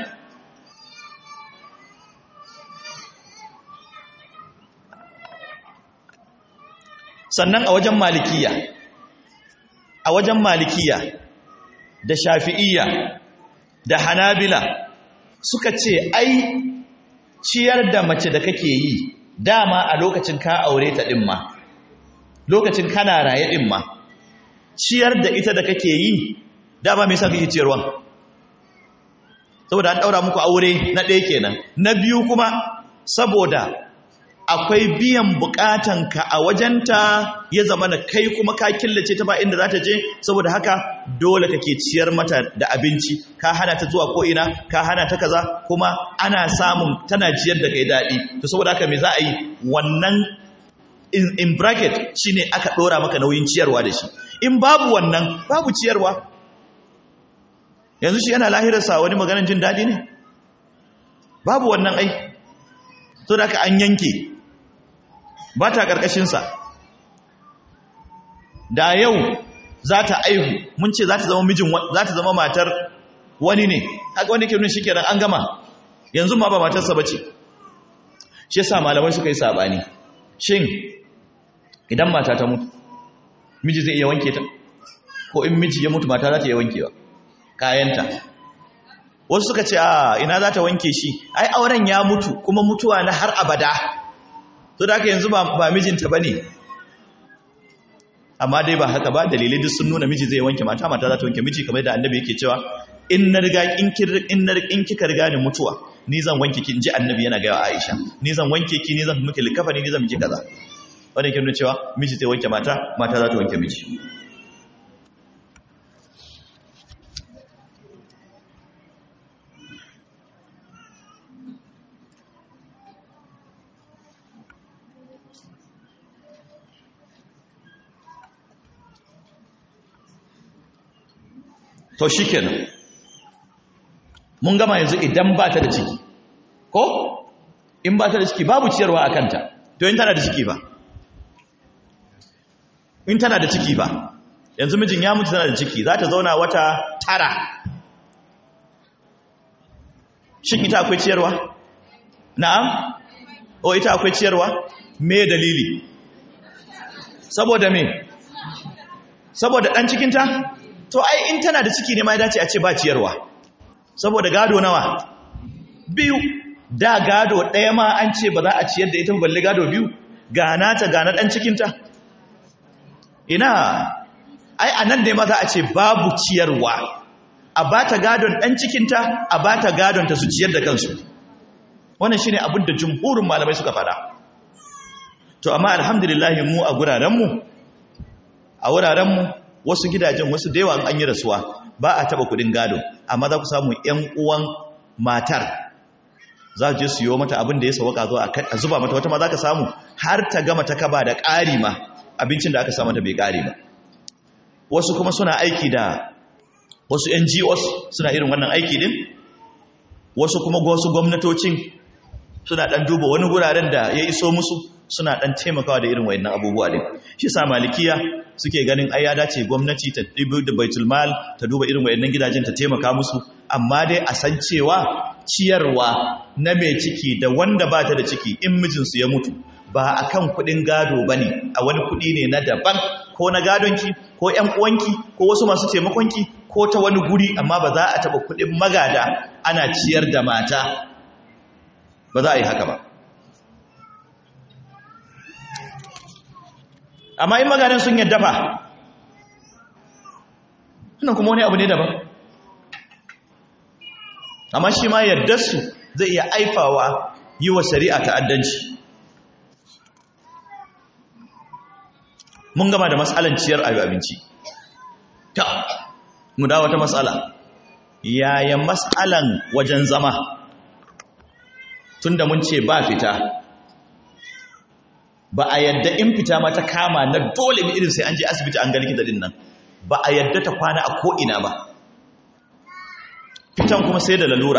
Sannan a wajen malikiya a wajen malikiya da shafi'iyya da hanabila suka ce ai ciyar da mace da kake yi dama a lokacin ka aure ta din ma, lokacin kana raye din ma, ciyar da ita da kake yi dama me yasa kake ciyarwa? Saboda an daura muku aure, na ɗaya kenan. Na biyu kuma saboda akwai biyan bukatanka a wajenta ya zama na kai kuma ka killace ta ba inda za ta je, saboda haka dole kake ciyar mata da abinci, ka hana ta zuwa ko'ina, ka hana ta kaza, kuma ana samun tana ciyar da kai daɗi. To saboda haka me za a yi, wannan in, in bracket shine aka ɗora maka nauyin ciyarwa da shi. In babu wannan babu ciyarwa. Yanzu shi yana lahirarsa wani maganar jin daɗi ne? Babu wannan ai. So da haka an yanke, ba ta ƙarƙashinsa. Da yau za ta aihu, mun ce za ta zama mijin, za ta zama matar wani ne, haka wani ke nuna shi kenan an gama, yanzu ma ba matarsa ba ce. Shi yasa malamai suka yi saɓani, shin idan mata ta mutu, miji zai iya wanke ta? Ko in miji ya mutu mata za ta iya wankewa kayanta? Wasu suka ce a ina za ta wanke shi, ai auren ya mutu kuma mutuwa na har abada, to da haka yanzu ba mijinta ba ne. Amma dai ba haka ba, dalilai duk sun nuna miji zai wanke mata, mata za ta wanke miji, kamar da annabi yake cewa in na riga in kika riga ni mutuwa ni zan wanke ki, in ji annabi yana gaya wa Aisha, ni zan wanke ki, ni zan miki likafani, ni zan miki kaza. Wannan ke nuna cewa miji zai wanke mata, mata za ta wanke miji. To shi kenan, mun gama yanzu idan ba ta da ciki, ko in ba ta da ciki babu ciyarwa a kanta. To in tana da ciki ba, in tana da ciki ba, yanzu mijin ya mutu tana da ciki, za ta zauna wata tara, shin ita akwai ciyarwa? Na'am? O ita akwai ciyarwa? Me dalili? Saboda me? Saboda ɗan cikinta? To ai in tana da ciki ne ma ya dace a ce ba ciyarwa, saboda gado nawa? Biyu. Da gado ɗaya ma an ce ba za a ciyar da ita balle gado biyu, gana ta gana ɗan cikinta. Ina ai a nan dai ma za a ce babu ciyarwa, a ba ta gadon ɗan cikinta, a ba ta gadon ta su ciyar da kansu. Wannan shine abin da jumhurin malamai suka faɗa. To amma alhamdulillah mu a gurarenmu a wurarenmu wasu gidajen wasu da yawa an yi rasuwa ba a taba kudin gado, amma za ku samu ƴan uwan matar za je su yi mata abin da ya sauka zo a zuba mata, wata ma za ka samu har ta gama ta kaba da ƙari ma abincin da aka sa mata bai ƙari ba. Wasu kuma suna aiki da wasu N G Os suna irin wannan aiki din, wasu kuma wasu gwamnatocin suna dan duba wani guraren da ya iso musu, suna dan taimakawa da irin wayannan abubuwa din. Shi sa malikiya suke ganin ai ya dace gwamnati ta dubi da baitul mal ta duba irin wayannan gidajen ta taimaka musu, amma dai a san cewa ciyarwa na mai ciki da wanda ba ta da ciki in mijinsu ya mutu ba akan kudin gado bane, a wani kudi ne na daban, ko na gadonki ko ƴan uwanki ko wasu masu taimakonki ko ta wani guri, amma ba za a taba kudin magada ana ciyar da mata, ba za a yi haka ba. Amma in maganin sun yadda fa, wannan kuma wani abu ne daban. Amma shi ma yardarsu zai iya aifawa yi wa shari'a ta'addanci. Mun gama da matsalan ciyar ayu abinci. Ta, mu dawo ta matsala. Yaya matsalan wajen zama? Tunda mun ce ba fita, ba a yadda in fita ma ta kama na dole ne irin sai an je asibiti an ga likita din nan, ba a yadda ta kwana a ko'ina ba, fitan kuma sai da lalura,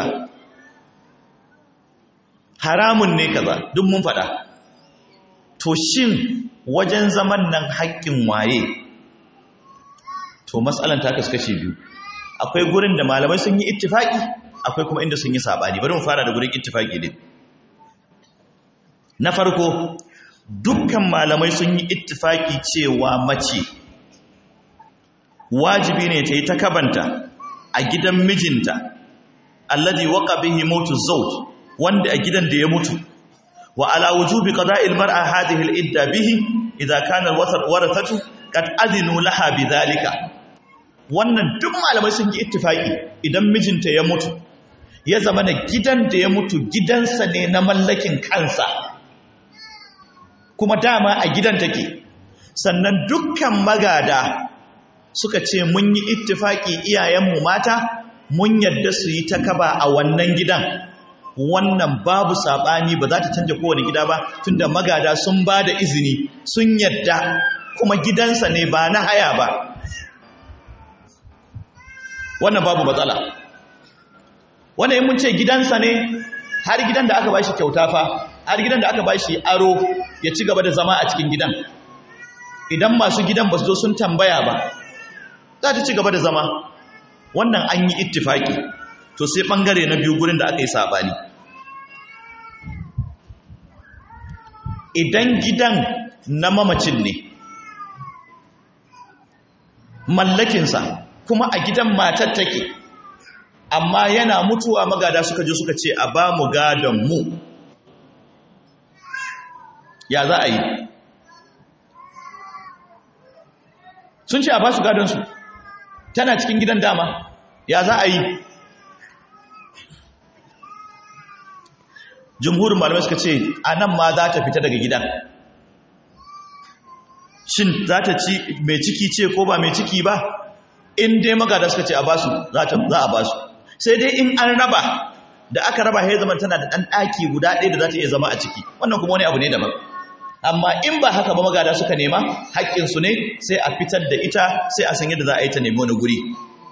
haramun ne kaza duk mun faɗa. To shin wajen zaman nan haƙƙin waye? To matsalan ta kaskace biyu, akwai gurin da malamai sun yi ittifaki, akwai kuma inda sun yi sabani. Bari mu fara da gurin ittifaki din. Na farko, dukkan malamai sun yi ittifaki cewa mace wajibi ne ta yi ta kabanta a gidan mijinta, alladhi waqa bihi mautu zawj, wanda a gidan da ya mutu, wa ala wujubi qada'il mar'a hadhihi al-idda bihi idza kana al-warathatu qad adinu laha bidhalika. Wannan duk malamai sun yi ittifaki, idan mijinta ya mutu ya zama na gidan da ya mutu gidansa ne na mallakin kansa, kuma dama a gidan take. Sannan dukkan magada suka ce mun yi ittifaki iyayenmu mata mun yadda su yi takaba a wannan gidan. Wannan babu sabani, ba za ta canja kowane gida ba tunda magada sun ba da izini, sun yadda, kuma gidansa ne ba na haya ba. Wannan babu matsala. Wannan yin mun ce gidansa ne, har gidan da aka bashi kyauta fa, har gidan da aka bashi aro ya ci gaba da zama a cikin gidan. Idan masu gidan ba su zo sun tambaya ba, za ta ci gaba da zama. Wannan an yi ittifaki. To sai bangare na biyu gurin da aka yi sabani. Idan gidan na mamacin ne, mallakinsa, kuma a gidan matar take, amma yana mutuwa magada suka je suka ce a ba mu gadon mu, ya za a yi? Sun ce a ba su gadonsu, tana cikin gidan dama, ya za a yi? Jumhurin malamai suka ce a nan ma za ta fita daga gidan. Shin za ta ci mai ciki ce ko ba mai ciki ba? In dai magada suka ce a basu, za a basu. Sai dai in an raba, da aka raba ya zama tana da ɗan ɗaki guda ɗaya da za ta iya zama a ciki. Wannan kuma wani abu ne daban. Amma in ba haka ba magada suka nema, haƙƙinsu ne sai a fitar da ita, sai a san yadda za a yi ta nemi wani guri.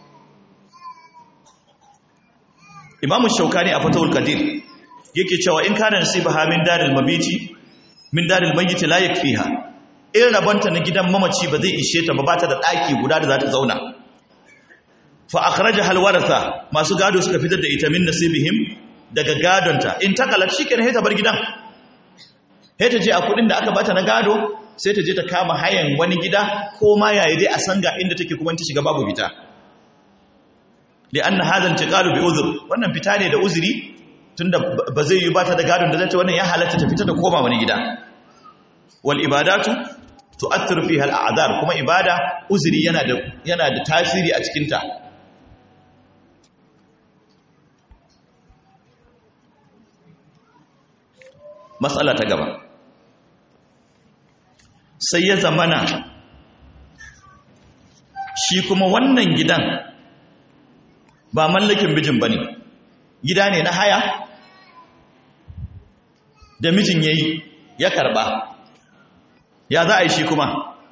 Imamu Shaukani a Fatawul Qadir yake cewa in kana nasibaha min daril mabiti min daril mayyit la yakfiha, in rabanta na gidan mamaci ba zai ishe ta ba, ba ta da daki guda da za ta zauna. Fa akhrajaha alwaratha, masu gado suka fitar da ita min nasibihim daga gadonta. In takalat shikenan sai ta bar gidan, sai ta je a kudin da aka bata na gado, sai ta je ta kama hayan wani gida ko ma yayi dai a sanga inda take kuma ta shiga babu fita. Li'anna hadha intiqalu bi udhr, wannan fita ne da uzuri, tunda ba zai yi ba ta da gadon da zai ce wannan ya halatta ta fita da koma wani gida. Wal ibadatu tu'athiru fiha al'adhar, kuma ibada uzuri yana da yana da tasiri a cikin ta. Mas'ala ta gaba, sai ya zamana shi kuma wannan gidan ba mallakin bijin bane, gida ne na haya da mijin ya yi ya karba. Ya za a yi shi kuma?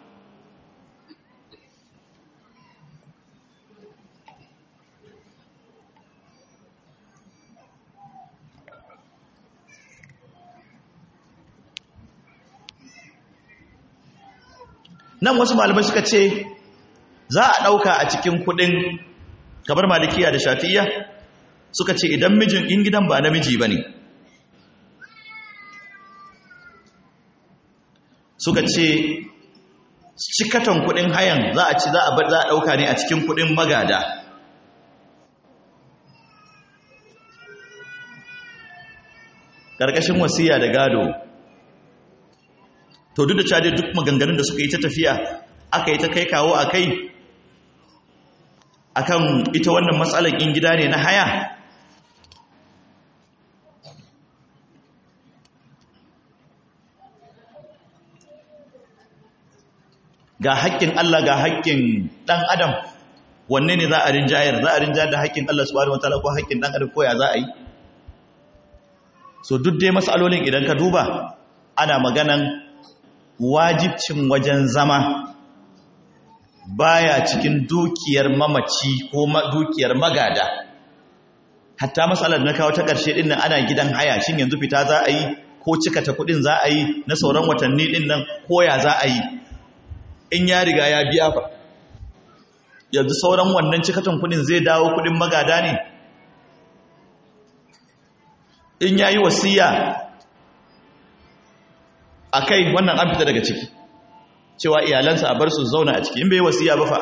Nan wasu malamai suka ce za a ɗauka a cikin kudin, kamar malikiya da shafi'iyya suka ce idan mijin in gidan ba namiji ba ne, suka ce cikatan kudin hayan za a ci za a bar za a dauka ne a cikin kudin magada. Karkashin wasiya da gado, to duk da cewa duk maganganun da suka yi ta tafiya aka yi ta kai kawo a kai akan ita wannan matsalar in gida ne na haya, ga haƙƙin Allah ga haƙƙin ɗan adam, wanne ne za a rinjayar? Za a rinjayar da haƙƙin Allah subhanahu wataala ko haƙƙin ɗan adam, ko ya za a yi? So duk dai matsalolin idan ka duba ana maganan wajibcin wajen zama baya cikin dukiyar mamaci ko dukiyar magada. Hatta matsalar na kawo ta ƙarshe ɗin nan ana gidan haya, shin yanzu fita za a yi ko cikata kuɗin za a yi na sauran watanni ɗin nan, ko ya za a yi? In ya riga ya biya fa, yanzu sauran wannan cikatan kudin zai dawo kudin magada ne? In ya yi wasiya a kai, wannan an fita daga ciki, cewa iyalansa a bar su zauna a ciki. In bai yi wasiya ba fa,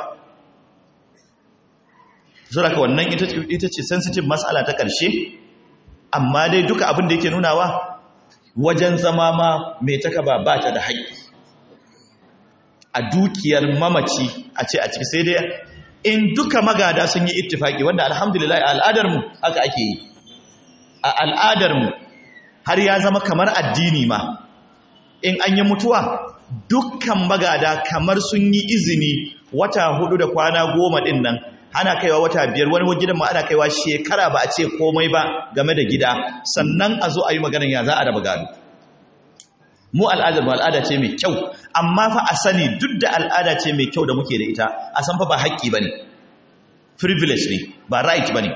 zuraka wannan ita ce sensitive matsala ta ƙarshe. Amma dai duka abin da yake nunawa wajen zama ma mai takaba ba ta da haƙƙi a dukiyar mamaci a ce a ciki, sai dai in duka magada sun yi ittifaki, wanda alhamdulillah a al'adarmu haka ake yi. A al'adarmu har ya zama kamar addini ma, in an yi mutuwa dukkan magada kamar sun yi izini wata hudu da kwana goma din nan ana kaiwa wata biyar wani gidan ma ana kaiwa shekara ba a ce komai ba game da gida sannan a zo a yi maganar ya za a raba gado mu al'adar mu al'ada ce mai kyau amma fa a sani duk da al'ada ce mai kyau da muke da ita a san fa ba haƙƙi bane privilege ne ba right bane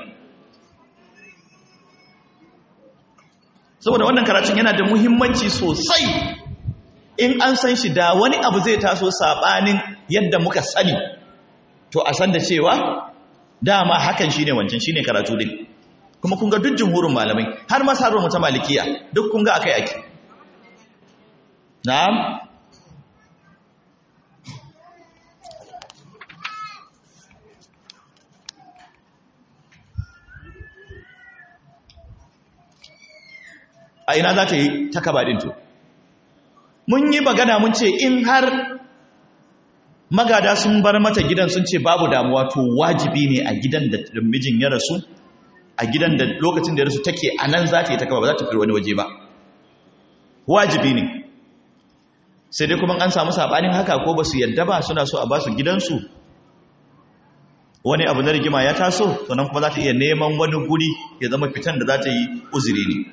saboda wannan karatun yana da muhimmanci sosai in an san shi da wani abu zai taso sabanin yadda muka sani to a san da cewa dama hakan shine wancan shine karatu din kuma kun ga duk jumhurin malamai har masarar mu ta malikiya duk kun ga akai ake na'am a ina za ta yi takaba din to mun yi magana mun ce in har magada sun bar mata gidan sun ce babu damuwa to wajibi ne a gidan da mijin ya rasu a gidan da lokacin da ya rasu take a nan za ta yi takaba ba za ta fi wani waje ba wajibi ne sai dai kuma an samu sabanin haka ko ba su yadda ba suna so a ba su gidansu wani abu na rigima ya taso sannan kuma za ta iya neman wani guri ya zama fitan da za ta yi uzuri ne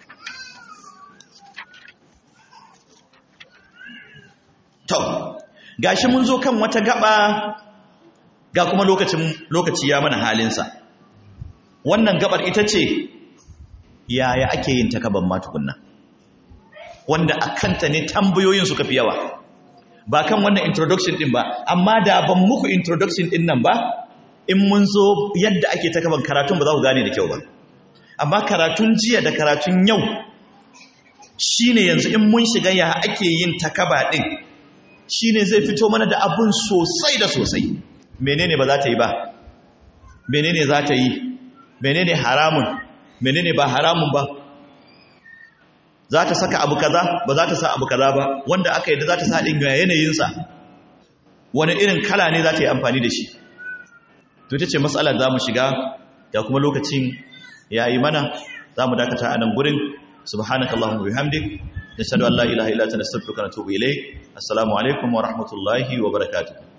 to gashi mun zo kan wata gaba ga kuma lokacin lokaci ya mana halinsa wannan gabar ita ce yaya ake yin takaban ma tukunna wanda a kanta ne tambayoyin suka fi yawa ba kan wannan introduction din ba amma da ban muku introduction din nan ba in mun zo yadda ake takaban karatun ba za ku gane da kyau ba amma karatun jiya da karatun yau shine yanzu in mun shiga ya ake yin takaba din shine zai fito mana da abun sosai da sosai menene ba za ta yi ba menene za ta yi menene haramun menene ba haramun ba za ta saka abu kaza ba za ta sa abu kaza ba wanda aka yi da za ta sa ɗin ga yanayinsa wani irin kala ne za ta yi amfani da shi to ita ce matsalar za mu shiga ya kuma lokacin ya yi mana za mu dakata a nan gurin subhanakallahumma bihamdik nashhadu an la ilaha illa anta nastaghfiruka wa natubu ilayk assalamu alaikum wa rahmatullahi wa barakatuh